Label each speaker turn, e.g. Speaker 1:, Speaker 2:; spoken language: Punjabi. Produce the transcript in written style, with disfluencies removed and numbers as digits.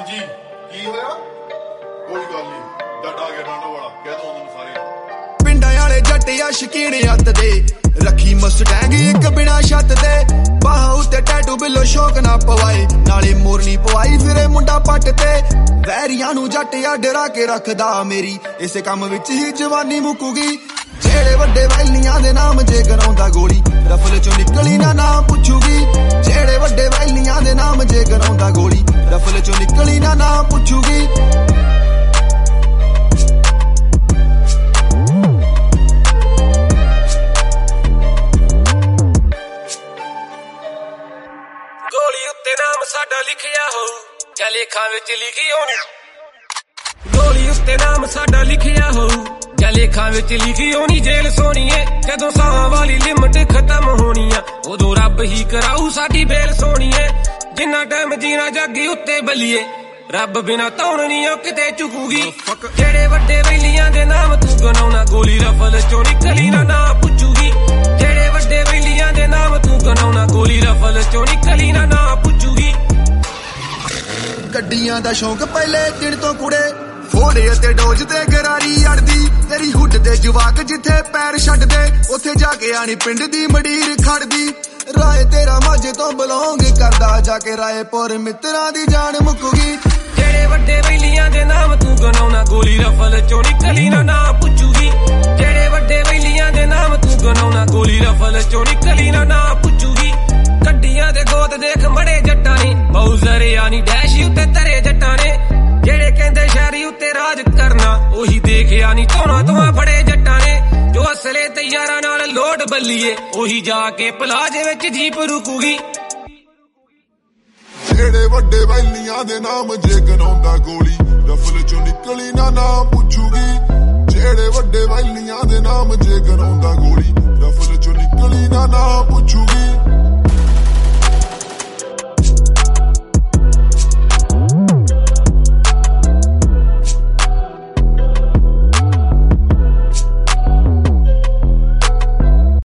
Speaker 1: ਹਾਂਜੀ ਕੀ ਹੋਇਆ? ਕੋਈ ਗੱਲ ਨਹੀਂ, ਡੱਡ ਆ ਗਿਆ ਡਾਂਡਾ ਵਾਲਾ, ਕਹਿ ਦੋ ਉਹਨਾਂ ਨੂੰ ਸਾਰੇ।
Speaker 2: ਪਿੰਡਾਂ ਵਾਲੇ ਜੱਟ ਆ ਸ਼ਕੀਨ ਅੱਤ ਦੇ, ਰੱਖੀ ਮਸਟੈਂਗ ਇੱਕ ਬਿਨਾ ਛੱਤ ਦੇ, ਬਾਹਾਂ ਉੱਤੇ ਟੈਟੂ ਬਿੱਲੋ ਸ਼ੌਕ ਨਾ ਪਵਾਏ, ਨਾਲੇ ਮੋਰਨੀ ਪਵਾਈ ਫਿਰੇ ਮੁੰਡਾ ਪੱਟ ਤੇ। ਵੈਰੀਆਂ ਨੂੰ ਜੱਟ ਆ ਡਰਾ ਕੇ ਰੱਖਦਾ, ਮੇਰੀ ਇਸੇ ਕੰਮ ਵਿੱਚ ਹੀ ਜਵਾਨੀ ਮੁੱਕੂਗੀ। ਜਿਹੜੇ ਵੱਡੇ ਵੈਲੀਆਂ ਦੇ ਨਾਮ ਜੇ ਗਰਾਉਂਦਾ ਗੋਲੀ, ਰਫਲ ਚੋਂ ਨਿਕਲੀ ਨਾ ਨਾਮ ਪੁੱਛੂਗੀ। ਜਿਹੜੇ ਵੱਡੇ ਵੈਲੀਆਂ ਦੇ ਨਾਮ ਜੇ ਗਰਾਉਂਦਾ ਗੋਲੀ, ਰਫਲ ਚੋਂ ਨਿਕਲੀ ਨਾ ਨਾਮ ਪੁੱਛੂਗੀ।
Speaker 3: ਗੋਲੀ ਉੱਤੇ ਨਾਮ ਸਾਡਾ ਲਿਖਿਆ ਹੋਊ, ਜਾਂ ਲੇਖਾਂ ਵਿੱਚ ਲਿਖੀ ਹੋਣੀ। ਗੋਲੀ ਉੱਤੇ ਨਾਮ ਸਾਡਾ ਲਿਖਿਆ ਹੋਊ, ਜਾਂ ਲੇਖਾਂ ਵਿੱਚ ਲਿਖੀ ਹੋਣੀ। ਜੇਲ ਸੋਣੀਏ ਜਦੋਂ ਸਾਹਾਂ ਵਾਲੀ ਲਿਮਟ ਖਤਮ ਹੋਣੀ ਆ, ਉਦੋਂ ਰੱਬ ਹੀ ਕਰਾਊ ਸਾਡੀ ਬੇਲ ਸੋਣੀਏ। ਜਿੰਨਾ ਟਾਈਮ ਜੀਣਾ ਜਾਗੀ ਉੱਤੇ ਬੱਲੀਏ, ਰੱਬ ਬਿਨਾ ਧੌਣ ਨੀ ਉਹ ਕਿਤੇ ਚੁਕੂਗੀ। ਜਿਹੜੇ ਵੱਡੇ ਵੈਲੀਆਂ ਦੇ ਨਾਮ ਤੂੰ ਗਨਾਉਣਾ, ਗੋਲੀ ਰਫਲ ਚੋਂ ਨਿਕਲੀ ਨਾ ਨਾ ਪੁੱਛੂਗੀ। ਜਿਹੜੇ ਵੱਡੇ ਵੈਲੀਆਂ ਦੇ ਨਾਮ ਤੂੰ ਗਨਾਉਣਾ, ਗੋਲੀ ਰਫਲ ਚੋਂ ਨਿਕਲੀ ਨਾ ਨਾ ਪੁੱਛੂਗੀ।
Speaker 2: ਗੱਡੀਆਂ ਦਾ ਸ਼ੌਂਕ ਪਹਿਲੇ ਦਿਨ ਤੋਂ ਕੁੜੇ, ਫੋੜੇ ਅਤੇ ਡੋਜ ਤੇ ਗਰਾਰੀ ਅੜਦੀ। ਤੇਰੀ ਹੁੱਡ ਦੇ ਜਵਾਕ ਜਿੱਥੇ ਪੈਰ ਛੱਡਦੇ, ਉੱਥੇ ਜਾ ਕੇ ਆਣੀ ਪਿੰਡ ਦੀ ਮਡੀਰ ਖੜਦੀ। ਰਾਏ ਤੇਰਾ ਮਾਝੇ ਤੋਂ ਬਿਲੋਂਗ ਕਰਦਾ, ਜਾ ਕੇ ਰਾਏਪੁਰ ਮਿੱਤਰਾਂ ਦੀ ਜਾਨ ਮੁੱਕੂਗੀ।
Speaker 3: ਜਿਹੜੇ ਵੱਡੇ ਵੈਲੀਆਂ ਦੇ ਨਾਮ ਤੂੰ ਗਨਾਉਣਾ, ਗੋਲੀ ਰਫਲ ਚੋਂ ਨਿਕਲੀ ਨਾ ਨਾ ਪੁੱਛੂਗੀ। ਜਿਹੜੇ ਵੱਡੇ ਵੈਲੀਆਂ ਦੇ ਨਾਮ ਤੂੰ ਗਨਾਉਣਾ, ਗੋਲੀ ਰਫਲ ਚੋਂ ਨਿਕਲੀ ਨਾ ਨਾ ਪੁੱਛੂਗੀ। ਗੱਡੀਆਂ ਦੇ ਗੋਤ ਦੇਖ ਮੜੇ ਜੱਟਾਂ ਨੇ, ਬਾਊਜ਼ਰ ਯਾਨੀ ਡੈਸ਼ ਉੱਤੇ ਤਰੇ ਜੱਟਾਂ ਨੇ। ਜਿਹੜੇ ਕਹਿੰਦੇ ਸ਼ਹਿਰੀ ਉੱਤੇ ਰਾਜ ਕਰਨਾ, ਉਹੀ ਦੇਖਿਆ ਨੀ ਧੋਣਾ ਧੋਆ ਫੜੇ ਜੱਟਾਂ ਨੇ। ਜੋ ਅਸਲੇ ਤੇ ਯਾਰਾਂ ਨਾਲ ਲੋਡ ਬੱਲੀਏ, ਉਹੀ ਜਾ ਕੇ ਪਲਾਜੇ ਵਿੱਚ ਜੀਪ ਰੁਕੂਗੀ।
Speaker 1: ਜਿਹੜੇ ਵੱਡੇ ਵੈਲੀਆਂ ਦੇ ਨਾਮ ਜੇ ਗਨਾਉਂਦਾ ਗੋਲੀ, ਰਫਲ ਚੋਂ ਨਿਕਲੀ ਨਾ ਨਾ ਪੁੱਛੂਗੀ। ਜਿਹੜੇ ਵੱਡੇ ਵੈਲੀਆਂ ਦੇ ਨਾਮ ਜੇ ਗਨਾਉਂਦਾ ਗੋਲੀ, ਰਫਲ ਚੋਂ ਨਿਕਲੀ ਨਾ ਨਾ ਪੁੱਛੂਗੀ।